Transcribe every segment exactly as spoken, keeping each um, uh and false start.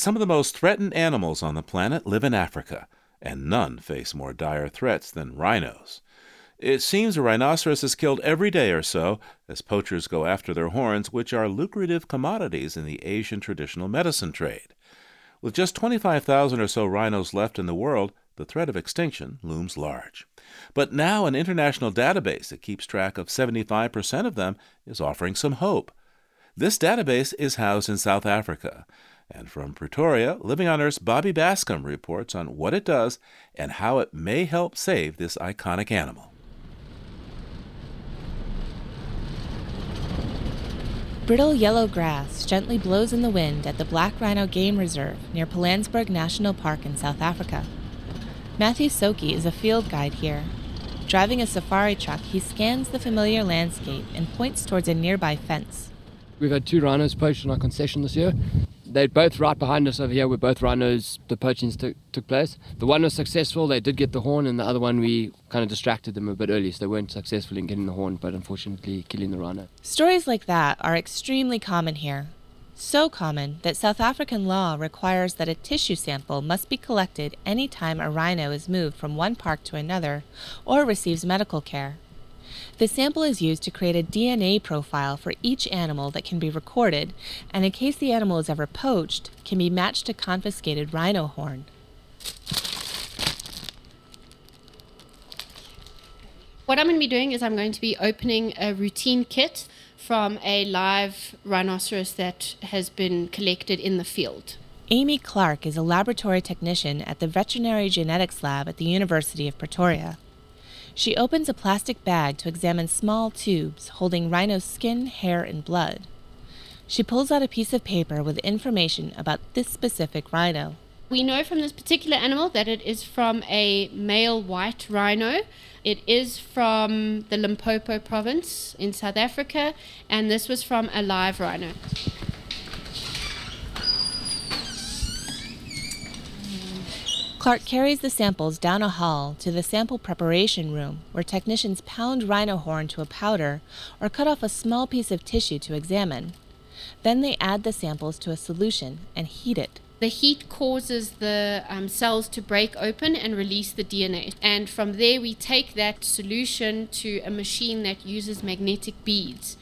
Some of the most threatened animals on the planet live in Africa, and none face more dire threats than rhinos. It seems a rhinoceros is killed every day or so as poachers go after their horns, which are lucrative commodities in the Asian traditional medicine trade. With just twenty-five thousand or so rhinos left in the world, the threat of extinction looms large. But now an international database that keeps track of seventy-five percent of them is offering some hope. This database is housed in South Africa. And from Pretoria, Living on Earth's Bobby Bascom reports on what it does and how it may help save this iconic animal. Brittle yellow grass gently blows in the wind at the Black Rhino Game Reserve near Pilanesberg National Park in South Africa. Matthew Soki is a field guide here. Driving a safari truck, he scans the familiar landscape and points towards a nearby fence. We've had two rhinos poached on our concession this year. They're both right behind us over here where both rhinos, the poachings took, took place. The one was successful, they did get the horn, and the other one we kind of distracted them a bit early, so they weren't successful in getting the horn, but unfortunately killing the rhino. Stories like that are extremely common here. So common that South African law requires that a tissue sample must be collected any time a rhino is moved from one park to another or receives medical care. The sample is used to create a D N A profile for each animal that can be recorded, and in case the animal is ever poached, can be matched to confiscated rhino horn. What I'm going to be doing is I'm going to be opening a routine kit from a live rhinoceros that has been collected in the field. Amy Clark is a laboratory technician at the Veterinary Genetics Lab at the University of Pretoria. She opens a plastic bag to examine small tubes holding rhino skin, hair, and blood. She pulls out a piece of paper with information about this specific rhino. We know from this particular animal that it is from a male white rhino. It is from the Limpopo province in South Africa, and this was from a live rhino. Clark carries the samples down a hall to the sample preparation room, where technicians pound rhino horn to a powder or cut off a small piece of tissue to examine. Then they add the samples to a solution and heat it. The heat causes the um, cells to break open and release the D N A. And from there we take that solution to a machine that uses magnetic beads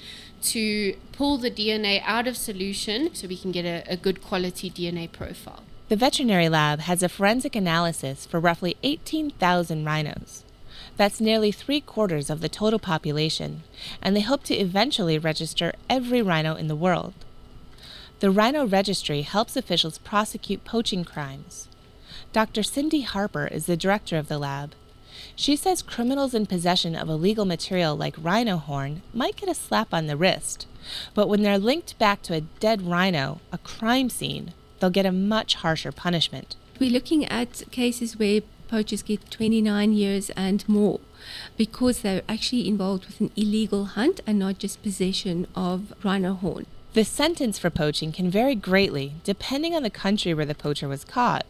to pull the D N A out of solution so we can get a, a good quality D N A profile. The veterinary lab has a forensic analysis for roughly eighteen thousand rhinos. That's nearly three quarters of the total population, and they hope to eventually register every rhino in the world. The Rhino Registry helps officials prosecute poaching crimes. Doctor Cindy Harper is the director of the lab. She says criminals in possession of illegal material like rhino horn might get a slap on the wrist, but when they're linked back to a dead rhino, a crime scene, they'll get a much harsher punishment. We're looking at cases where poachers get twenty-nine years and more because they're actually involved with an illegal hunt and not just possession of rhino horn. The sentence for poaching can vary greatly depending on the country where the poacher was caught.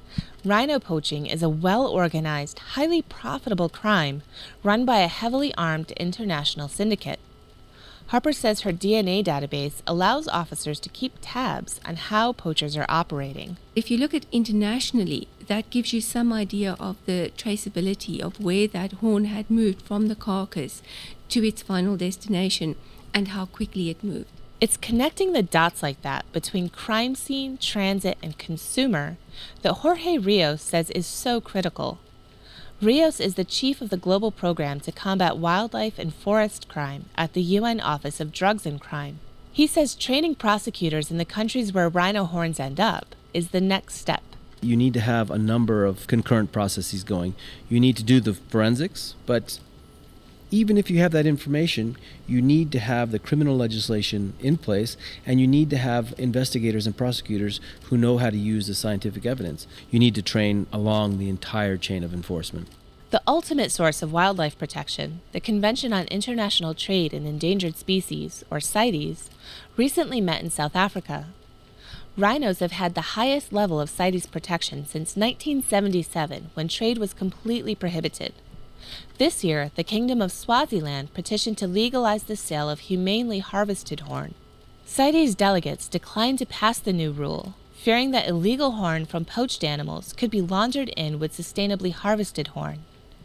Rhino poaching is a well-organized, highly profitable crime run by a heavily armed international syndicate. Harper says her D N A database allows officers to keep tabs on how poachers are operating. If you look at internationally, that gives you some idea of the traceability of where that horn had moved from the carcass to its final destination and how quickly it moved. It's connecting the dots like that between crime scene, transit, and consumer that Jorge Rios says is so critical. Rios is the chief of the global program to combat wildlife and forest crime at the U N Office of Drugs and Crime. He says training prosecutors in the countries where rhino horns end up is the next step. You need to have a number of concurrent processes going. You need to do the forensics, but even if you have that information, you need to have the criminal legislation in place, and you need to have investigators and prosecutors who know how to use the scientific evidence. You need to train along the entire chain of enforcement. The ultimate source of wildlife protection, the Convention on International Trade in Endangered Species, or CITES, recently met in South Africa. Rhinos have had the highest level of CITES protection since nineteen seventy-seven, when trade was completely prohibited. This year, the Kingdom of Swaziland petitioned to legalize the sale of humanely harvested horn. CITES delegates declined to pass the new rule, fearing that illegal horn from poached animals could be laundered in with sustainably harvested horn.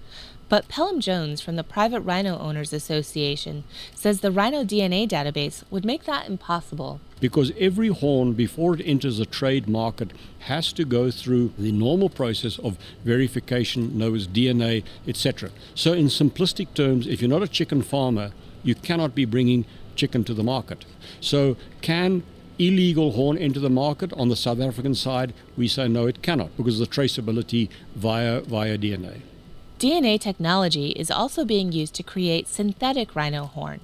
But Pelham Jones from the Private Rhino Owners Association says the rhino D N A database would make that impossible. Because every horn, before it enters a trade market, has to go through the normal process of verification, known as D N A, et cetera. So in simplistic terms, if you're not a chicken farmer, you cannot be bringing chicken to the market. So can illegal horn enter the market? On the South African side, we say no, it cannot, because of the traceability via, via D N A. D N A technology is also being used to create synthetic rhino horn.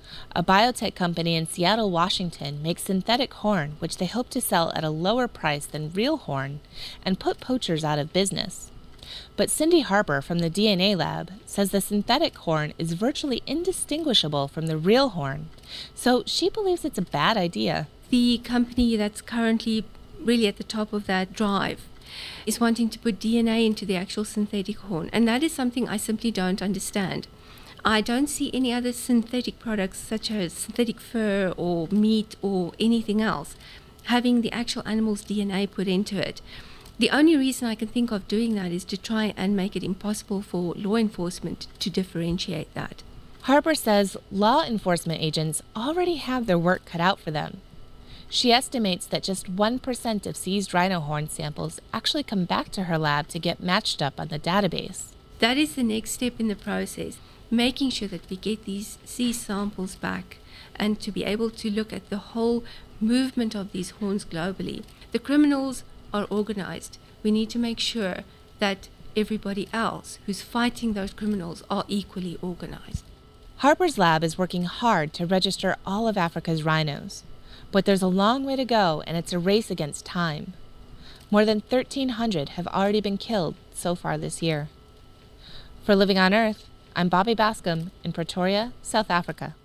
A biotech company in Seattle, Washington makes synthetic horn, which they hope to sell at a lower price than real horn and put poachers out of business. But Cindy Harper from the D N A lab says the synthetic horn is virtually indistinguishable from the real horn, so she believes it's a bad idea. The company that's currently really at the top of that drive is wanting to put D N A into the actual synthetic horn, and that is something I simply don't understand. I don't see any other synthetic products such as synthetic fur or meat or anything else having the actual animal's D N A put into it. The only reason I can think of doing that is to try and make it impossible for law enforcement to differentiate that. Harper says law enforcement agents already have their work cut out for them. She estimates that just one percent of seized rhino horn samples actually come back to her lab to get matched up on the database. That is the next step in the process, making sure that we get these seized samples back and to be able to look at the whole movement of these horns globally. The criminals are organized. We need to make sure that everybody else who's fighting those criminals are equally organized. Harper's lab is working hard to register all of Africa's rhinos. But there's a long way to go, and it's a race against time. More than thirteen hundred have already been killed so far this year. For Living on Earth, I'm Bobby Bascom in Pretoria, South Africa.